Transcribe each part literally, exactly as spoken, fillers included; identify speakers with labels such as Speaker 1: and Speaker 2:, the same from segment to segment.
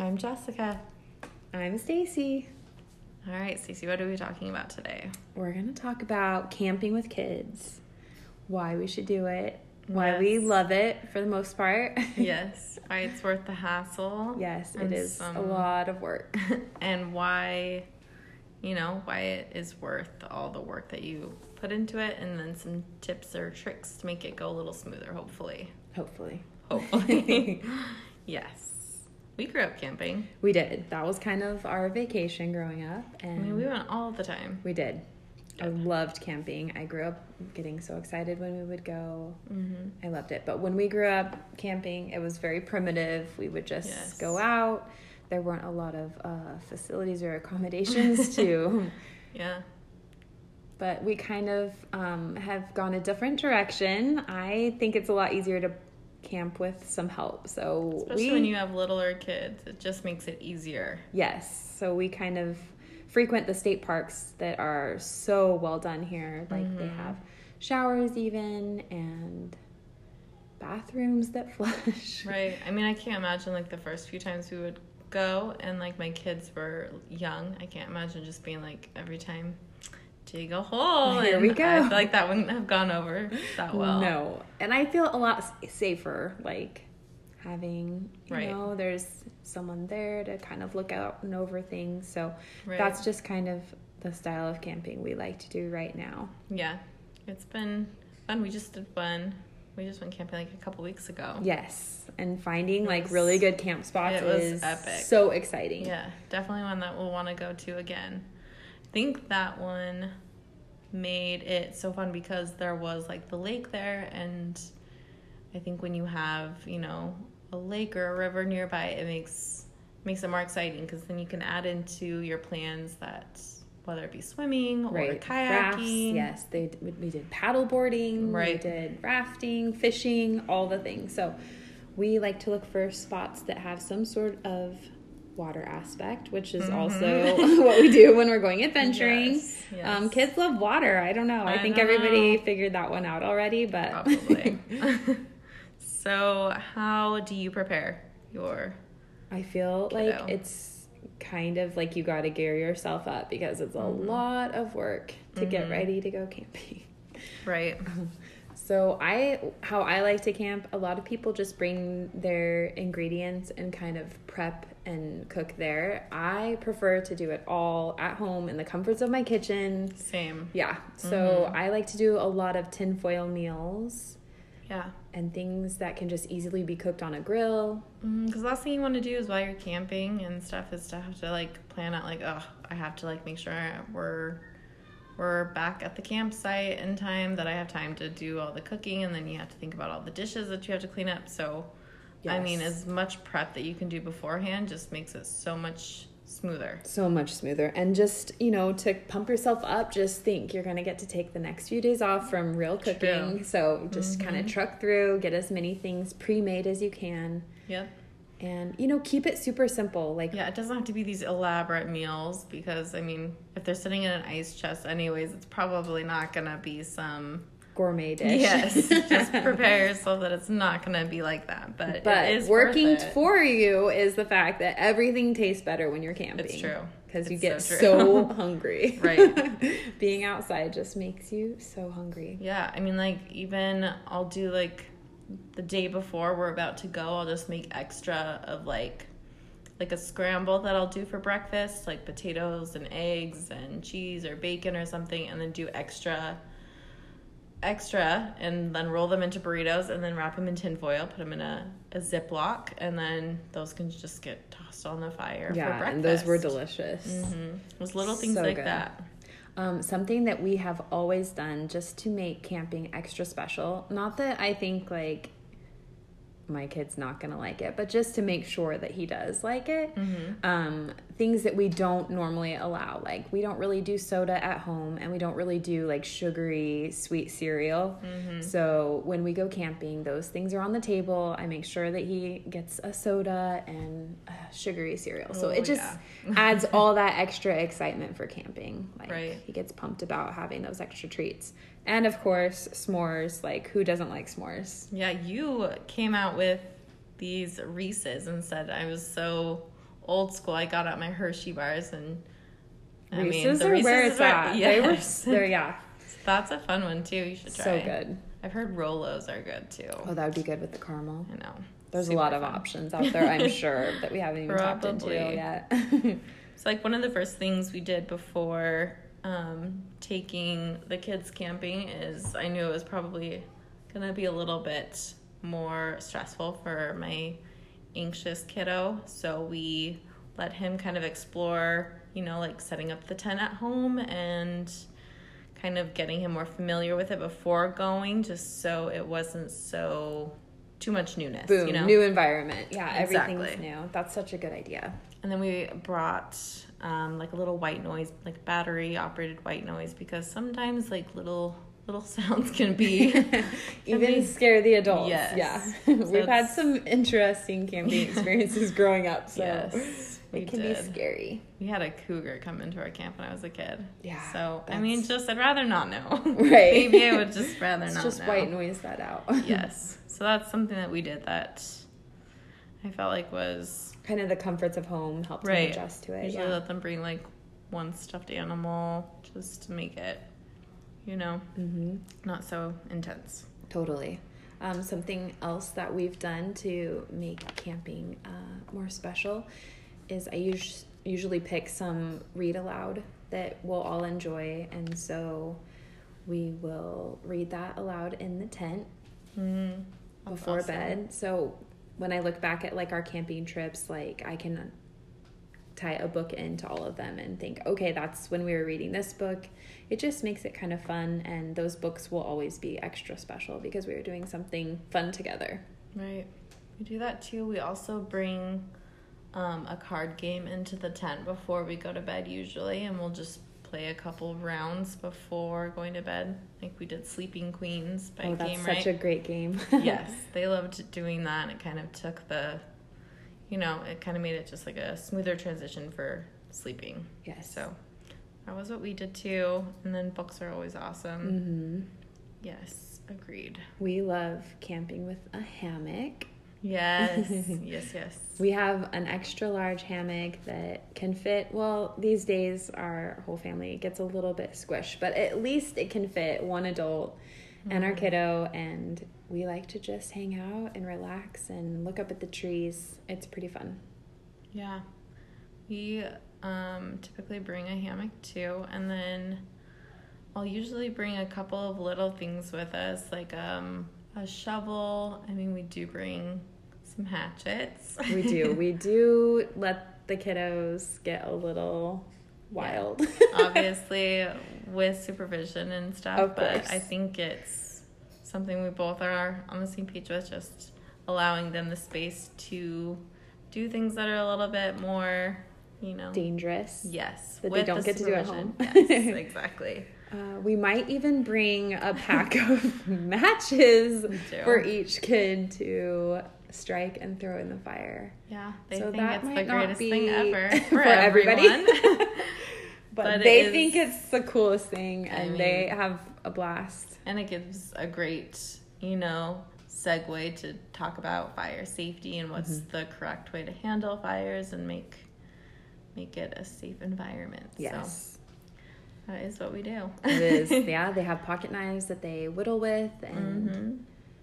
Speaker 1: I'm Jessica.
Speaker 2: I'm Stacy.
Speaker 1: All right, Stacy, what are we talking about today?
Speaker 2: We're going to talk about camping with kids, why we should do it, why
Speaker 1: Yes.
Speaker 2: we love it for the most part.
Speaker 1: Yes, why it's worth the hassle.
Speaker 2: Yes,
Speaker 1: and
Speaker 2: it is
Speaker 1: some-
Speaker 2: a lot of work.
Speaker 1: And why, you know, why it is worth all the work that you put into it, and then some tips or tricks to make it go a little smoother, hopefully.
Speaker 2: Hopefully.
Speaker 1: Hopefully. Yes. We grew up camping.
Speaker 2: We did. That was kind of our vacation growing up. And
Speaker 1: I mean, we went all the time.
Speaker 2: We did. I
Speaker 1: Good.
Speaker 2: loved camping. I grew up getting so excited when we would go.
Speaker 1: Mm-hmm.
Speaker 2: I loved it. But when we grew up camping, it was very primitive. We would just
Speaker 1: Yes.
Speaker 2: go out. There weren't a lot of uh, facilities or accommodations to...
Speaker 1: Yeah.
Speaker 2: But we kind of um, have gone a different direction. I think it's a lot easier to camp with some help. So
Speaker 1: Especially
Speaker 2: we,
Speaker 1: when you have littler kids, it just makes it easier.
Speaker 2: yes. So we kind of frequent the state parks that are so well done here. Like
Speaker 1: Mm-hmm.
Speaker 2: they have showers even and bathrooms that flush.
Speaker 1: Right. I mean, I can't imagine like the first few times we would go and like my kids were young. I can't imagine just being like every time dig a hole.
Speaker 2: Here
Speaker 1: and
Speaker 2: we go.
Speaker 1: I feel like that wouldn't have gone over that well.
Speaker 2: No. And I feel a lot s- safer, like having, you
Speaker 1: Right.
Speaker 2: know, there's someone there to kind of look out and over things. So
Speaker 1: Right.
Speaker 2: that's just kind of the style of camping we like to do right now.
Speaker 1: Yeah. It's been fun. We just did one. We just went camping like a couple weeks ago.
Speaker 2: Yes. And finding
Speaker 1: It
Speaker 2: like
Speaker 1: was-
Speaker 2: really good camp spots
Speaker 1: it was
Speaker 2: is
Speaker 1: epic.
Speaker 2: so exciting.
Speaker 1: Yeah. Definitely one that we'll want to go to again. I think that one made it so fun because there was like the lake there, and I think when you have, you know, a lake or a river nearby, it makes makes it more exciting because then you can add into your plans that whether it be swimming or
Speaker 2: Right.
Speaker 1: kayaking.
Speaker 2: Rafts, yes. They we did paddle boarding,
Speaker 1: Right.
Speaker 2: we did rafting, fishing, all the things. So we like to look for spots that have some sort of water aspect, which is
Speaker 1: Mhm.
Speaker 2: also what we do when we're going adventuring.
Speaker 1: Yes, yes.
Speaker 2: Um, kids love water. I don't know. I,
Speaker 1: I
Speaker 2: think
Speaker 1: don't
Speaker 2: everybody
Speaker 1: know.
Speaker 2: figured that one out already, but
Speaker 1: Probably. So how do you prepare your
Speaker 2: I feel
Speaker 1: Kiddo.
Speaker 2: like it's kind of like you got to gear yourself up because it's a
Speaker 1: Mhm.
Speaker 2: lot of work to get
Speaker 1: Mhm.
Speaker 2: ready to go camping.
Speaker 1: right?
Speaker 2: So I, how I like to camp, a lot of people just bring their ingredients and kind of prep and cook there. I prefer to do it all at home in the comforts of my kitchen.
Speaker 1: Same.
Speaker 2: Yeah. So
Speaker 1: Mhm.
Speaker 2: I like to do a lot of tinfoil meals
Speaker 1: Yeah.
Speaker 2: and things that can just easily be cooked on a grill.
Speaker 1: Because the last thing you want to do is while you're camping and stuff is to have to like plan out like, oh, I have to like make sure we're we're back at the campsite in time, that I have time to do all the cooking, and then you have to think about all the dishes that you have to clean up. So, I mean,
Speaker 2: Yes.
Speaker 1: as much prep that you can do beforehand just makes it so much smoother.
Speaker 2: So much smoother. And just, you know, to pump yourself up, just think you're going to get to take the next few days off from real cooking.
Speaker 1: True.
Speaker 2: So just
Speaker 1: Mhm.
Speaker 2: kind of truck through, get as many things pre-made as you can.
Speaker 1: Yep.
Speaker 2: And, you know, keep it super simple. Like,
Speaker 1: Yeah, it doesn't have to be these elaborate meals because, I mean, if they're sitting in an ice chest anyways, it's probably not going to be some...
Speaker 2: gourmet dish.
Speaker 1: Yes, just prepare yourself that it's not going to be like that. But,
Speaker 2: But
Speaker 1: it is
Speaker 2: working
Speaker 1: worth it.
Speaker 2: for you is the fact that everything tastes better when you're camping.
Speaker 1: It's true.
Speaker 2: Because you
Speaker 1: It's
Speaker 2: get
Speaker 1: so
Speaker 2: so,
Speaker 1: true.
Speaker 2: hungry.
Speaker 1: Right.
Speaker 2: Being outside just makes you so hungry.
Speaker 1: Yeah, I mean, like, even I'll do, like, the day before we're about to go, I'll just make extra of, like, like a scramble that I'll do for breakfast, like potatoes and eggs and cheese or bacon or something, and then do extra, extra, and then roll them into burritos and then wrap them in tin foil, put them in a, a Ziploc, and then those can just get tossed on the fire for
Speaker 2: Yeah,
Speaker 1: breakfast.
Speaker 2: and those were delicious.
Speaker 1: Mm-hmm. Those little things
Speaker 2: So
Speaker 1: like
Speaker 2: good.
Speaker 1: that.
Speaker 2: Um, something that we have always done just to make camping extra special. Not that I think like my kid's not gonna like it, but just to make sure that he does like it.
Speaker 1: Mm-hmm.
Speaker 2: Um, things that we don't normally allow. Like we don't really do soda at home, and we don't really do like sugary sweet cereal.
Speaker 1: Mm-hmm.
Speaker 2: So when we go camping, those things are on the table. I make sure that he gets a soda and a sugary cereal. So
Speaker 1: Oh,
Speaker 2: it just
Speaker 1: yeah.
Speaker 2: adds all that extra excitement for camping. Like
Speaker 1: Right.
Speaker 2: he gets pumped about having those extra treats. And of course, s'mores. Like who doesn't like s'mores?
Speaker 1: Yeah, you came out with these Reese's and said I was so old school. I got out my Hershey bars and I
Speaker 2: Reese's
Speaker 1: mean, the
Speaker 2: are
Speaker 1: Reese's
Speaker 2: where it's
Speaker 1: are,
Speaker 2: at.
Speaker 1: yes.
Speaker 2: They were, they're, yeah.
Speaker 1: That's a fun one too. You should try.
Speaker 2: So good.
Speaker 1: I've heard Rolos are good too.
Speaker 2: Oh, that would be good with the caramel.
Speaker 1: I know.
Speaker 2: There's
Speaker 1: Super
Speaker 2: a lot of
Speaker 1: fun.
Speaker 2: options out there, I'm sure, that we haven't even tapped into
Speaker 1: Probably.
Speaker 2: yet.
Speaker 1: It's like one of the first things we did before um, taking the kids camping is I knew it was probably going to be a little bit more stressful for my anxious kiddo. So we let him kind of explore, you know, like setting up the tent at home and kind of getting him more familiar with it before going, just so it wasn't so too much newness.
Speaker 2: Boom,
Speaker 1: you know?
Speaker 2: new environment. Yeah,
Speaker 1: Exactly.
Speaker 2: everything's new. That's such a good idea.
Speaker 1: And then we brought um, like a little white noise, like battery operated white noise, because sometimes like little little sounds can be can
Speaker 2: Even
Speaker 1: be,
Speaker 2: scare the adults.
Speaker 1: Yes.
Speaker 2: Yeah.
Speaker 1: So
Speaker 2: We've had
Speaker 1: it's-
Speaker 2: some interesting camping experiences growing up, so
Speaker 1: yes, we
Speaker 2: it can
Speaker 1: did.
Speaker 2: be scary.
Speaker 1: We had a cougar come into our camp when I was a kid.
Speaker 2: Yeah,
Speaker 1: So I
Speaker 2: that's-
Speaker 1: mean, just I'd rather not know.
Speaker 2: Right.
Speaker 1: Maybe I would just rather
Speaker 2: Let's
Speaker 1: not
Speaker 2: just
Speaker 1: know.
Speaker 2: white noise that out.
Speaker 1: Yes. So that's something that we did that I felt like was
Speaker 2: Kind of the comforts of home helped them
Speaker 1: right.
Speaker 2: adjust to it.
Speaker 1: Usually
Speaker 2: Yeah.
Speaker 1: let them bring like one stuffed animal just to make it, you know,
Speaker 2: Mm-hmm.
Speaker 1: not so intense.
Speaker 2: Totally. Um, something else that we've done to make camping uh, more special is I us- usually pick some read aloud that we'll all enjoy, and so we will read that aloud in the tent
Speaker 1: Mm,
Speaker 2: before
Speaker 1: awesome.
Speaker 2: bed. So when I look back at like our camping trips, like I can tie a book into all of them and think, okay, that's when we were reading this book. It just makes it kind of fun, and those books will always be extra special because we were doing something fun together.
Speaker 1: Right. We do that too. We also bring um, a card game into the tent before we go to bed usually, and we'll just play a couple rounds before going to bed. Like we did Sleeping Queens by
Speaker 2: Oh, that's
Speaker 1: Game
Speaker 2: such
Speaker 1: Right.
Speaker 2: a great game.
Speaker 1: Yes, they loved doing that, and it kind of took the, you know, it kind of made it just like a smoother transition for sleeping.
Speaker 2: Yes.
Speaker 1: So that was what we did too. And then books are always awesome.
Speaker 2: Mm-hmm.
Speaker 1: Yes, agreed.
Speaker 2: We love camping with a hammock.
Speaker 1: Yes, yes, yes.
Speaker 2: We have an extra large hammock that can fit, well, these days our whole family gets a little bit squished, but at least it can fit one adult and our kiddo, and we like to just hang out and relax and look up at the trees. It's pretty fun.
Speaker 1: Yeah. We um, typically bring a hammock too, and then I'll usually bring a couple of little things with us, like um, a shovel. I mean, we do bring some hatchets.
Speaker 2: We do. We do let the kiddos get a little wild.
Speaker 1: Obviously, with supervision and stuff,
Speaker 2: Of
Speaker 1: but
Speaker 2: course.
Speaker 1: I think it's something we both are on the same page with, just allowing them the space to do things that are a little bit more, you know,
Speaker 2: Dangerous.
Speaker 1: yes,
Speaker 2: that they
Speaker 1: with
Speaker 2: don't
Speaker 1: the
Speaker 2: get to do at
Speaker 1: supervision.
Speaker 2: home.
Speaker 1: Yes, exactly.
Speaker 2: Uh, we might even bring a pack of matches
Speaker 1: We do.
Speaker 2: for each kid to strike and throw in the fire.
Speaker 1: Yeah, they
Speaker 2: So
Speaker 1: think
Speaker 2: that
Speaker 1: it's the
Speaker 2: might not
Speaker 1: greatest
Speaker 2: be
Speaker 1: thing ever for,
Speaker 2: for everybody.
Speaker 1: everyone.
Speaker 2: But,
Speaker 1: But it
Speaker 2: they
Speaker 1: is-
Speaker 2: think it's the coolest thing,
Speaker 1: I
Speaker 2: and
Speaker 1: mean-
Speaker 2: they have a blast.
Speaker 1: And it gives a great, you know, segue to talk about fire safety and what's
Speaker 2: Mm-hmm.
Speaker 1: the correct way to handle fires and make make it a safe environment.
Speaker 2: Yes,
Speaker 1: So that is what we do.
Speaker 2: it is. Yeah, they have pocket knives that they whittle with, and
Speaker 1: Mm-hmm.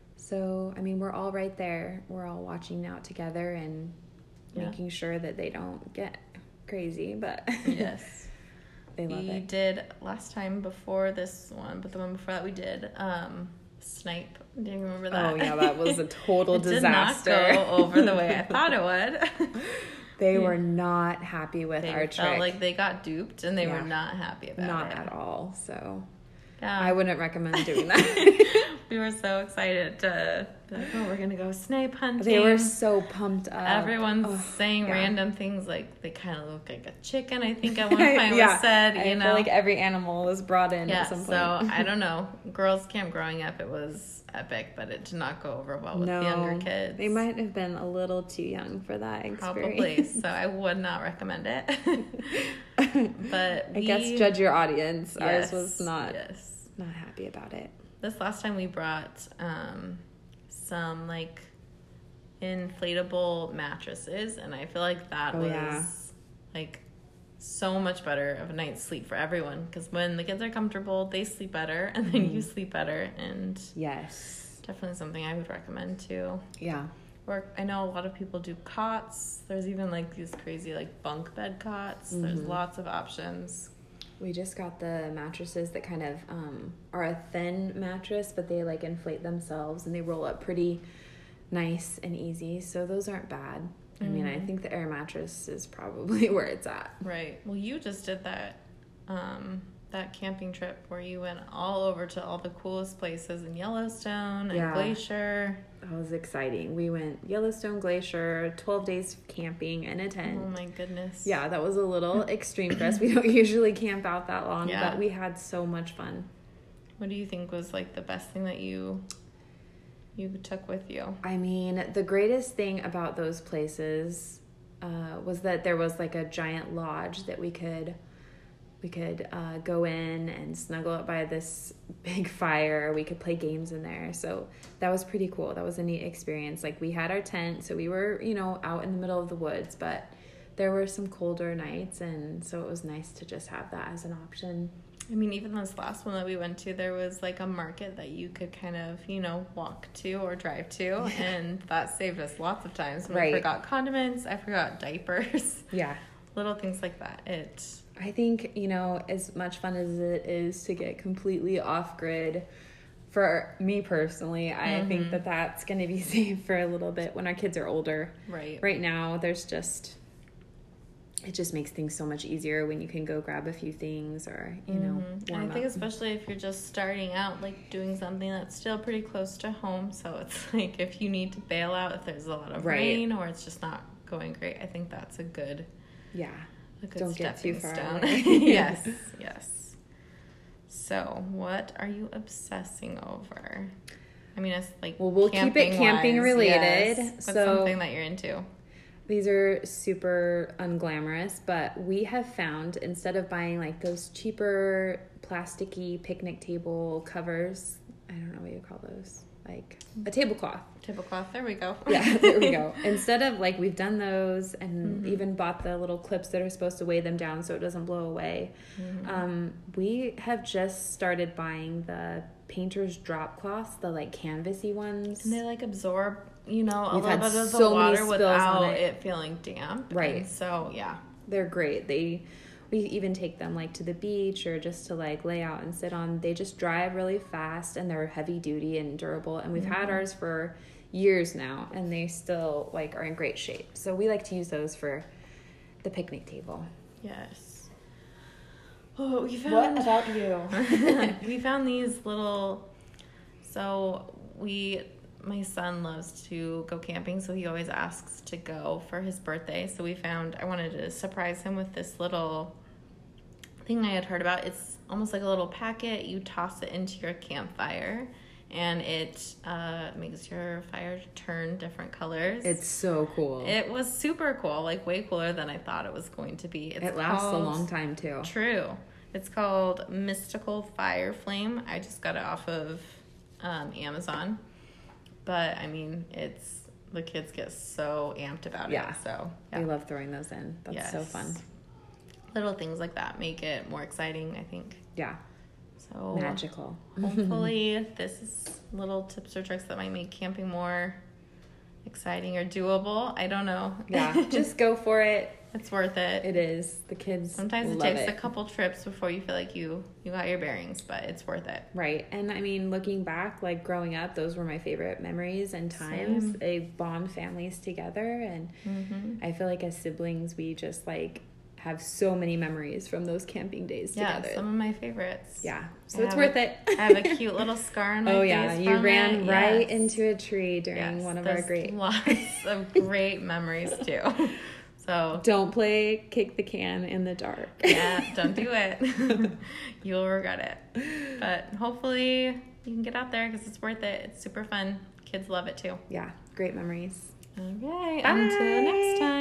Speaker 2: so I mean, we're all right there. We're all watching out together and
Speaker 1: Yeah.
Speaker 2: making sure that they don't get crazy. But
Speaker 1: Yes.
Speaker 2: they love
Speaker 1: we
Speaker 2: it.
Speaker 1: did last time before this one, but the one before that we did um, snipe. Do you remember that?
Speaker 2: Oh yeah, that was a total
Speaker 1: it
Speaker 2: disaster.
Speaker 1: did not go over the way I thought it would.
Speaker 2: They were not happy with
Speaker 1: They
Speaker 2: our
Speaker 1: felt
Speaker 2: trick.
Speaker 1: like they got duped, and they
Speaker 2: Yeah.
Speaker 1: were not happy about
Speaker 2: Not
Speaker 1: it.
Speaker 2: at all. So
Speaker 1: Yeah.
Speaker 2: I wouldn't recommend doing that.
Speaker 1: We were so excited to be like, oh, we're gonna go snipe hunting.
Speaker 2: They were so pumped up.
Speaker 1: Everyone's
Speaker 2: Ugh,
Speaker 1: saying
Speaker 2: yeah.
Speaker 1: random things like they kind of look like a chicken. I think at one point
Speaker 2: Yeah,
Speaker 1: was said.
Speaker 2: I
Speaker 1: You
Speaker 2: feel
Speaker 1: know,
Speaker 2: like every animal was brought in
Speaker 1: yeah.
Speaker 2: at some point.
Speaker 1: So I don't know. Girls' camp growing up, it was epic, but it did not go over well with
Speaker 2: no,
Speaker 1: the younger kids.
Speaker 2: they might have been a little too young for that
Speaker 1: Probably.
Speaker 2: experience.
Speaker 1: So I would not recommend it. But
Speaker 2: I
Speaker 1: we,
Speaker 2: guess judge your audience.
Speaker 1: yes,
Speaker 2: Ours was not
Speaker 1: Yes.
Speaker 2: not happy about it.
Speaker 1: This last time we brought um, some like inflatable mattresses, and I feel like that
Speaker 2: Oh,
Speaker 1: was
Speaker 2: yeah.
Speaker 1: like so much better of a night's sleep for everyone, because when the kids are comfortable, they sleep better, and then
Speaker 2: Mhm.
Speaker 1: you sleep better, and
Speaker 2: Yes.
Speaker 1: definitely something I would recommend too.
Speaker 2: Yeah.
Speaker 1: Or I know a lot of people do cots. There's even like these crazy like bunk bed cots. There's
Speaker 2: Mhm.
Speaker 1: lots of options.
Speaker 2: We just got the mattresses that kind of um, are a thin mattress, but they like inflate themselves and they roll up pretty nice and easy. So those aren't bad. I mean, I
Speaker 1: Mhm.
Speaker 2: think the air mattress is probably where it's at.
Speaker 1: Right. Well, you just did that um, that camping trip where you went all over to all the coolest places in Yellowstone and
Speaker 2: Yeah.
Speaker 1: Glacier.
Speaker 2: That was exciting. We went Yellowstone Glacier, twelve days camping in a tent.
Speaker 1: Oh my goodness.
Speaker 2: Yeah, that was a little extreme for us. We don't usually camp out that long,
Speaker 1: Yeah.
Speaker 2: but we had so much fun.
Speaker 1: What do you think was like the best thing that you you took with you?
Speaker 2: I mean, the greatest thing about those places uh, was that there was like a giant lodge that we could we could uh, go in and snuggle up by this big fire. We could play games in there. So that was pretty cool. That was a neat experience. Like we had our tent, so we were, you know, out in the middle of the woods, but there were some colder nights, and so it was nice to just have that as an option.
Speaker 1: I mean, even this last one that we went to, there was like a market that you could kind of, you know, walk to or drive to, and that saved us lots of times. When
Speaker 2: Right.
Speaker 1: I forgot condiments, I forgot diapers,
Speaker 2: Yeah.
Speaker 1: little things like that. It
Speaker 2: I think, you know, as much fun as it is to get completely off grid, for me personally, I
Speaker 1: Mhm.
Speaker 2: think that that's going to be saved for a little bit when our kids are older.
Speaker 1: right,
Speaker 2: Right now, there's just, it just makes things so much easier when you can go grab a few things or, you know,
Speaker 1: Mhm. And
Speaker 2: warm
Speaker 1: I think
Speaker 2: up.
Speaker 1: especially if you're just starting out, like doing something that's still pretty close to home. So it's like if you need to bail out if there's a lot of
Speaker 2: Right.
Speaker 1: rain or it's just not going great, I think that's a good,
Speaker 2: Yeah.
Speaker 1: a good
Speaker 2: Don't get too
Speaker 1: stepping
Speaker 2: far
Speaker 1: stone.
Speaker 2: away.
Speaker 1: Yes, yes. So what are you obsessing over? I mean, it's like
Speaker 2: Well, we'll keep it camping
Speaker 1: camping-wise,
Speaker 2: related.
Speaker 1: yes. What's
Speaker 2: So-
Speaker 1: something that you're into?
Speaker 2: These are super unglamorous, but we have found, instead of buying like those cheaper plasticky picnic table covers, I don't know what you call those, like a tablecloth.
Speaker 1: Tablecloth. There we go.
Speaker 2: Yeah, there we go. Instead of like, we've done those and
Speaker 1: Mhm.
Speaker 2: even bought the little clips that are supposed to weigh them down so it doesn't blow away.
Speaker 1: Mhm.
Speaker 2: Um, we have just started buying the painter's drop cloths, the like canvasy ones.
Speaker 1: And they like absorb, you know, a
Speaker 2: We've
Speaker 1: little
Speaker 2: had
Speaker 1: bit of the
Speaker 2: so many
Speaker 1: water
Speaker 2: spills
Speaker 1: without
Speaker 2: on
Speaker 1: it.
Speaker 2: it.
Speaker 1: feeling damp.
Speaker 2: Right.
Speaker 1: And so yeah.
Speaker 2: They're great. They, we even take them like to the beach or just to like lay out and sit on. They just dry really fast and they're heavy duty and durable. And we've had
Speaker 1: Mhm.
Speaker 2: ours for years now and they still like are in great shape. So we like to use those for the picnic table.
Speaker 1: Yes. Oh, we found.
Speaker 2: about you?
Speaker 1: We found these little. So we, my son loves to go camping, so he always asks to go for his birthday. So we found. I wanted to surprise him with this little thing I had heard about. It's almost like a little packet. You toss it into your campfire, and it uh, makes your fire turn different colors.
Speaker 2: It's so cool. It,
Speaker 1: It was super cool, like way cooler than I thought it was going to be. It's
Speaker 2: lasts
Speaker 1: called,
Speaker 2: a long time too.
Speaker 1: True. It's called Mystical Fire Flame. I just got it off of um, Amazon. But, I mean, it's, the kids get so amped about
Speaker 2: Yeah.
Speaker 1: it. So,
Speaker 2: We love throwing those in. That's so
Speaker 1: Yes.
Speaker 2: fun.
Speaker 1: Little things like that make it more exciting, I think.
Speaker 2: Yeah.
Speaker 1: So,
Speaker 2: Magical.
Speaker 1: hopefully this is little tips or tricks that might make camping more exciting or doable. I don't know.
Speaker 2: Yeah. Just go for it.
Speaker 1: It's worth it.
Speaker 2: It is. The kids
Speaker 1: Sometimes it
Speaker 2: love
Speaker 1: takes
Speaker 2: it.
Speaker 1: a couple trips before you feel like you you got your bearings, but it's worth it.
Speaker 2: Right. And I mean, looking back, like growing up, those were my favorite memories and times.
Speaker 1: Same.
Speaker 2: They bond families together. And
Speaker 1: Mm-hmm.
Speaker 2: I feel like as siblings, we just like have so many memories from those camping days
Speaker 1: Yeah,
Speaker 2: together.
Speaker 1: some of my favorites.
Speaker 2: Yeah. So
Speaker 1: I
Speaker 2: it's
Speaker 1: have
Speaker 2: worth
Speaker 1: a-
Speaker 2: it.
Speaker 1: I have a cute little scar on my
Speaker 2: Oh
Speaker 1: face.
Speaker 2: yeah, you
Speaker 1: from
Speaker 2: ran
Speaker 1: it.
Speaker 2: right
Speaker 1: Yes.
Speaker 2: into a tree during
Speaker 1: Yes,
Speaker 2: one of our
Speaker 1: there's
Speaker 2: great.
Speaker 1: lots of great memories too. So
Speaker 2: Don't play kick the can in the dark.
Speaker 1: yeah, don't do it. You'll regret it. But hopefully you can get out there because it's worth it. It's super fun. Kids love it too.
Speaker 2: Yeah, great memories.
Speaker 1: Okay,
Speaker 2: Bye.
Speaker 1: until next time.